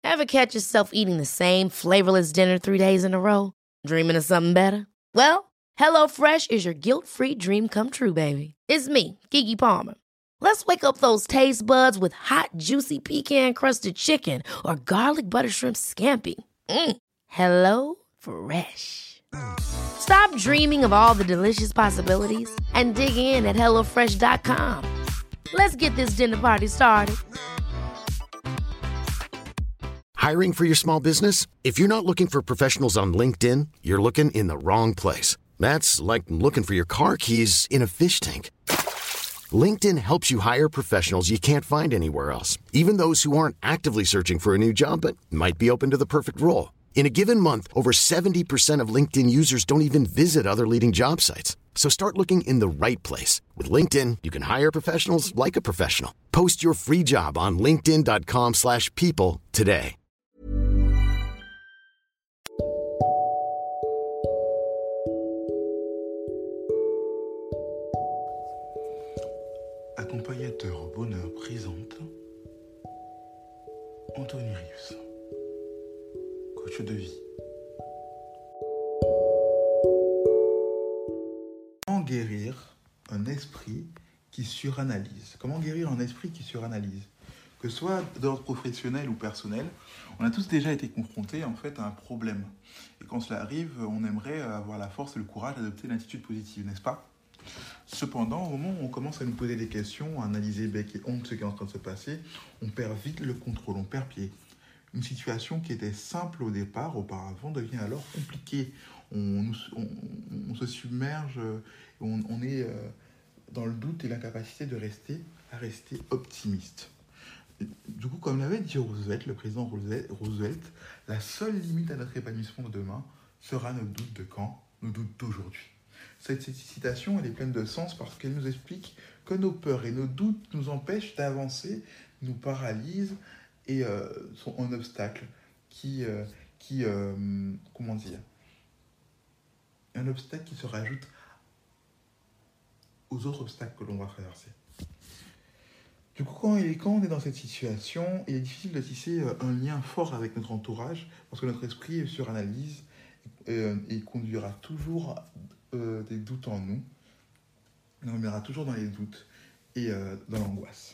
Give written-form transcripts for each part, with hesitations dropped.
Ever catch yourself eating the same flavorless dinner 3 days in a row? Dreaming of something better? Well, HelloFresh is your guilt-free dream come true, baby. It's me, Keke Palmer. Let's wake up those taste buds with hot, juicy pecan-crusted chicken or garlic butter shrimp scampi. Hello Fresh. Stop dreaming of all the delicious possibilities and dig in at HelloFresh.com. Let's get this dinner party started. Hiring for your small business? If you're not looking for professionals on LinkedIn, you're looking in the wrong place. That's like looking for your car keys in a fish tank. LinkedIn helps you hire professionals you can't find anywhere else, even those who aren't actively searching for a new job but might be open to the perfect role. In a given month, over 70% of LinkedIn users don't even visit other leading job sites. So start looking in the right place. With LinkedIn, you can hire professionals like a professional. Post your free job on linkedin.com/people today. Accompagnateur bonheur présente Anthony Reeves, coach de vie. Comment guérir un esprit qui suranalyse? Comment guérir un esprit qui suranalyse? Que ce soit d'ordre professionnel ou personnel, on a tous déjà été confrontés en fait à un problème. Et quand cela arrive, on aimerait avoir la force et le courage d'adopter une attitude positive, n'est-ce pas? Cependant, au moment où on commence à nous poser des questions, à analyser bec et ongle ce qui est en train de se passer, on perd vite le contrôle, on perd pied. Une situation qui était simple au départ, auparavant, devient alors compliquée. On se submerge, on est dans le doute et l'incapacité de rester optimiste. Du coup, comme l'avait dit Roosevelt, le président Roosevelt, la seule limite à notre épanouissement de demain sera nos doutes de quand, nos doutes d'aujourd'hui. Cette citation, elle est pleine de sens parce qu'elle nous explique que nos peurs et nos doutes nous empêchent d'avancer, nous paralysent et sont un obstacle un obstacle qui se rajoute aux autres obstacles que l'on va traverser. Du coup, quand on est dans cette situation, il est difficile de tisser un lien fort avec notre entourage parce que notre esprit suranalyse et conduira toujours des doutes en nous. On reviendra toujours dans les doutes et dans l'angoisse.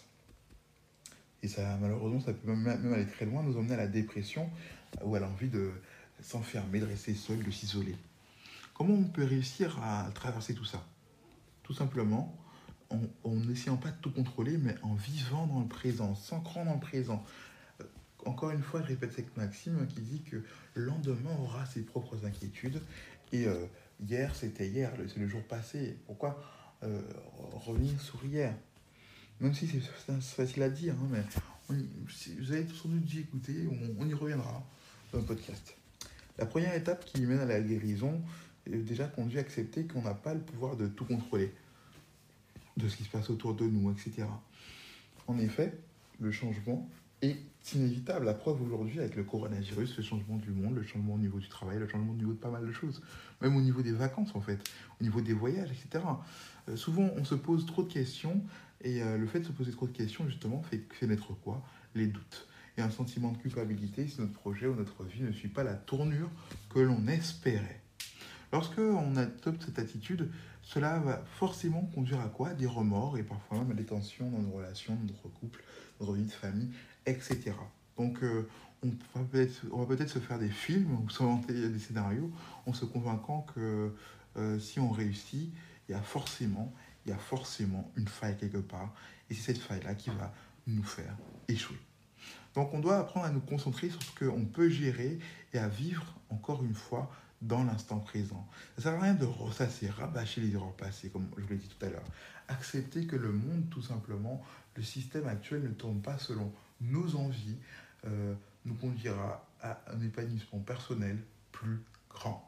Et ça, malheureusement, ça peut même aller très loin, nous emmener à la dépression ou à l'envie de s'enfermer, de rester seul, de s'isoler. Comment on peut réussir à traverser tout ça? Tout simplement en n'essayant pas de tout contrôler, mais en vivant dans le présent, s'ancrant dans le présent. Encore une fois, je répète cette maxime qui dit que le lendemain aura ses propres inquiétudes. Et hier, c'était hier, c'est le jour passé. Pourquoi revenir sur hier? Même si c'est facile à dire, hein, mais vous avez sans doute dû écouter, on y reviendra dans le podcast. La première étape qui mène à la guérison est déjà conduit à accepter qu'on n'a pas le pouvoir de tout contrôler, de ce qui se passe autour de nous, etc. En effet, le changement est inévitable. La preuve aujourd'hui avec le coronavirus, le changement du monde, le changement au niveau du travail, le changement au niveau de pas mal de choses. Même au niveau des vacances en fait, au niveau des voyages, etc. Souvent on se pose trop de questions et le fait de se poser trop de questions justement fait naître quoi? Les doutes. Et un sentiment de culpabilité si notre projet ou notre vie ne suit pas la tournure que l'on espérait. Lorsque on adopte cette attitude, cela va forcément conduire à quoi? Des remords et parfois même à des tensions dans nos relations, dans notre couple, dans notre vie de famille, etc. Donc on va peut-être se faire des films ou s'inventer des scénarios en se convainquant que si on réussit, il y a forcément une faille quelque part. Et c'est cette faille-là qui va nous faire échouer. Donc on doit apprendre à nous concentrer sur ce qu'on peut gérer et à vivre encore une fois dans l'instant présent. Ça ne sert à rien de ressasser, rabâcher les erreurs passées, comme je vous l'ai dit tout à l'heure. Accepter que le monde, tout simplement, le système actuel ne tourne pas selon nos envies, nous conduira à un épanouissement personnel plus grand.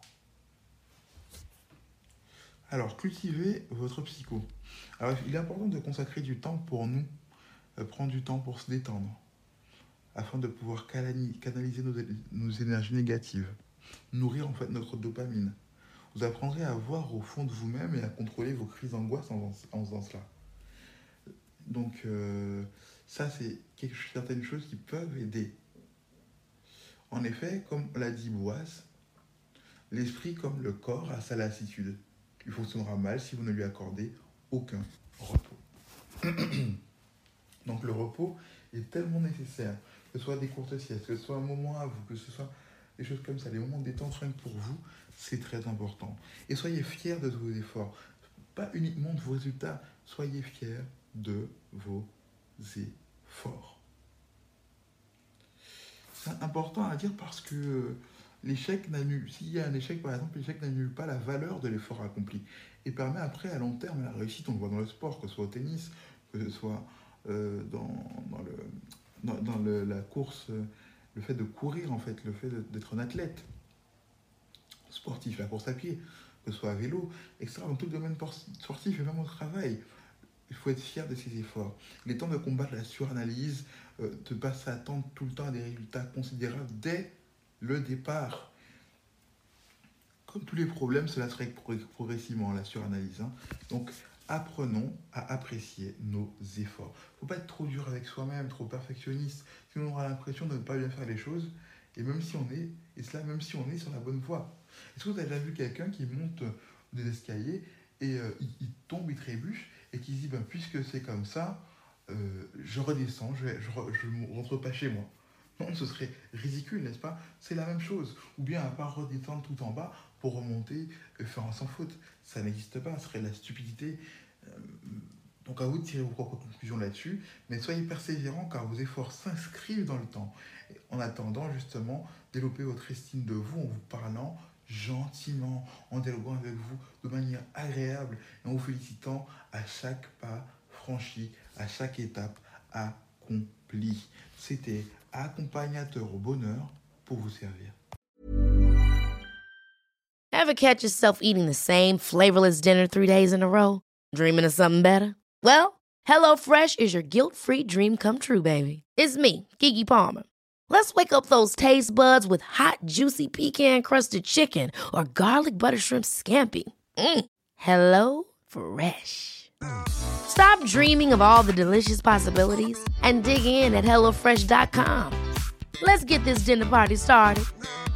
Alors, cultivez votre psycho. Alors, il est important de consacrer du temps pour nous, prendre du temps pour se détendre, afin de pouvoir canaliser nos énergies négatives, nourrir en fait notre dopamine. Vous apprendrez à voir au fond de vous-même et à contrôler vos crises d'angoisse en faisant cela. Donc, ça, c'est certaines choses qui peuvent aider. En effet, comme l'a dit Boaz, l'esprit comme le corps a sa lassitude. Il fonctionnera mal si vous ne lui accordez aucun repos. Donc le repos est tellement nécessaire, que ce soit des courtes siestes, que ce soit un moment à vous, que ce soit des choses comme ça, des moments de détente rien que pour vous, c'est très important. Et soyez fiers de vos efforts, pas uniquement de vos résultats, soyez fiers de vos efforts. C'est important à dire parce que l'échec n'annule, s'il y a un échec par exemple, l'échec n'annule pas la valeur de l'effort accompli et permet après à long terme la réussite. On le voit dans le sport, que ce soit au tennis, que ce soit la course, le fait de courir en fait, le fait d'être un athlète sportif, la course à pied, que ce soit à vélo, etc. Dans tout le domaine sportif et même au travail. Il faut être fier de ses efforts. Il est temps de combattre la suranalyse, de ne pas s'attendre tout le temps à des résultats considérables dès le départ. Comme tous les problèmes, cela se règle progressivement, la suranalyse. Donc, apprenons à apprécier nos efforts. Il ne faut pas être trop dur avec soi-même, trop perfectionniste, sinon on aura l'impression de ne pas bien faire les choses, et même si on est sur la bonne voie. Est-ce que vous avez déjà vu quelqu'un qui monte des escaliers et il tombe, il trébuche, et qui se dit, puisque c'est comme ça, je redescends, je ne rentre pas chez moi. Non, ce serait ridicule, n'est-ce pas? C'est la même chose. Ou bien à part redescendre tout en bas pour remonter et faire un sans faute. Ça n'existe pas, ce serait de la stupidité. Donc à vous de tirer vos propres conclusions là-dessus, mais soyez persévérants car vos efforts s'inscrivent dans le temps. En attendant, justement, développer votre estime de vous en vous parlant gentiment, en dialoguant avec vous de manière agréable et en vous félicitant à chaque pas franchi, à chaque étape accomplie. C'était Accompagnateur au bonheur pour vous servir. Ever catch yourself eating the same flavorless dinner 3 days in a row? Dreaming of something better? Well, HelloFresh is your guilt-free dream come true, baby. It's me, Keke Palmer. Let's wake up those taste buds with hot, juicy pecan-crusted chicken or garlic butter shrimp scampi. Hello Fresh. Stop dreaming of all the delicious possibilities and dig in at HelloFresh.com. Let's get this dinner party started.